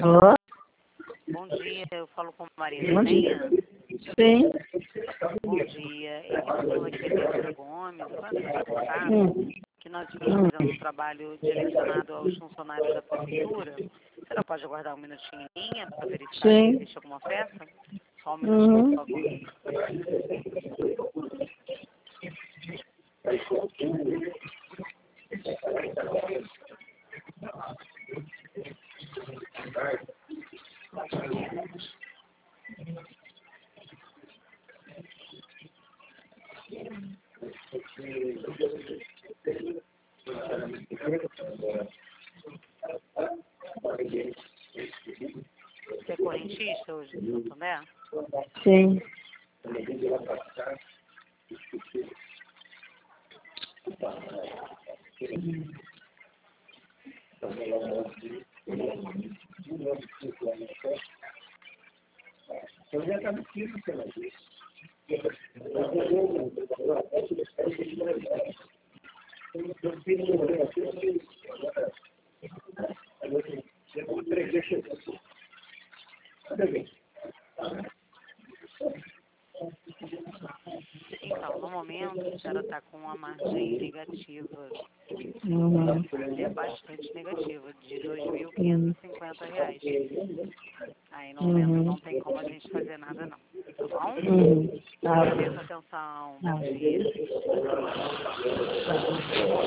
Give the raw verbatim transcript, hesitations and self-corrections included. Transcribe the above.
Ó, Bom dia, eu falo com Maria bom dia. Penha. Sim. Bom dia, é que eu sou aqui a Débora Gomes, eu faço esse contato Hum. que nós estamos fazendo um trabalho direcionado aos funcionários da prefeitura. Você não pode aguardar um minutinho em linha para verificar se Sim. existe alguma oferta? Só um minutinho, Uhum. por favor. Você é correntista hoje de Santo André? Sim. Então, no momento, a senhora está com uma margem negativa, Uhum. até bastante negativa, de dois mil Uhum. quinhentos e cinquenta reais. Aí, no momento, Uhum. não tem como a gente fazer nada, não. Tá bom? Uhum. Tá. Agradeço a atenção. Bom dia. Tá.